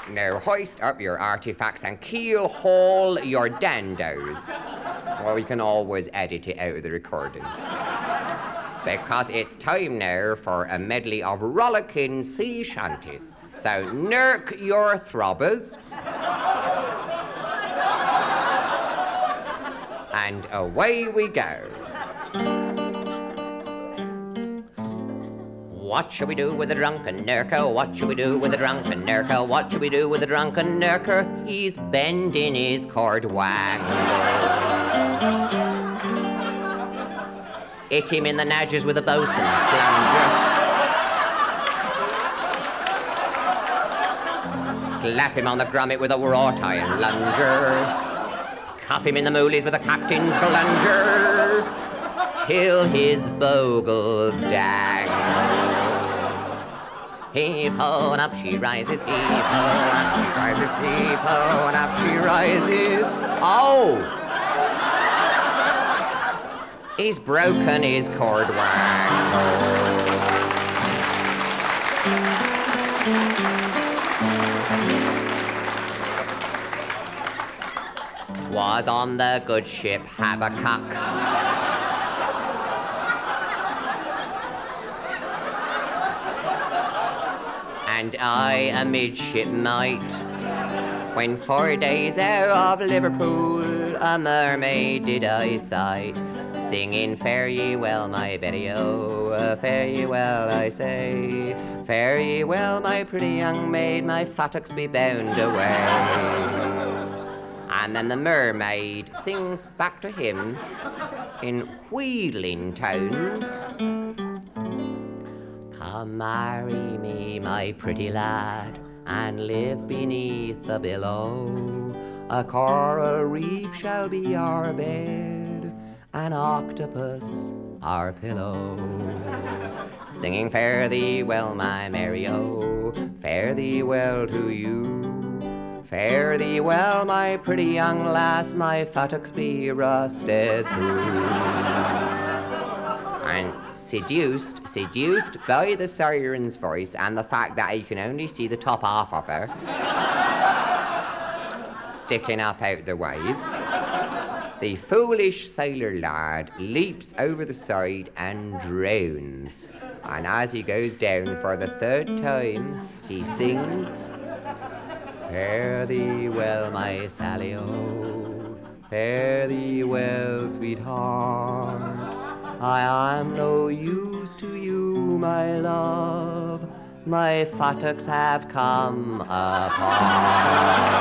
Now hoist up your artifacts and keel haul your dandos. Well, we can always edit it out of the recording. Because it's time now for a medley of rollicking sea shanties. So nurk your throbbers. And away we go. What shall we do with the drunken nurker? What shall we do with the drunken nurker? What shall we do with the drunken nurker? He's bending his cord wangle. Hit him in the nadgers with a bosun's plunger. Slap him on the grommet with a wrought iron lunger. Cuff him in the moolies with a captain's plunger. Till his bogles dangle. Heave-ho, and up she rises. Heave-ho, and up she rises. Heave-ho, and up she rises. Oh! He's broken his cord wangle. 'Twas on the good ship Habakkuk. And I a midshipmite, when 4 days out of Liverpool, a mermaid did I sight, singing fare ye well, my Betty-o, fare ye well, I say, fare ye well, my pretty young maid, my fattocks be bound away. And then the mermaid sings back to him in wheedling tones. Come marry me, my pretty lad, and live beneath the billow. A coral reef shall be our bed, an octopus our pillow. Singing fare thee well, my Mary-o, fare thee well to you. Fare thee well, my pretty young lass, my fattocks be rusted through. And seduced by the siren's voice and the fact that you can only see the top half of her sticking up out the waves, the foolish sailor lad leaps over the side and drowns. And as he goes down for the 3rd time, he sings, fare thee well, my Sally-o, fare thee well, sweetheart. I am no use to you, my love, my fattocks have come apart.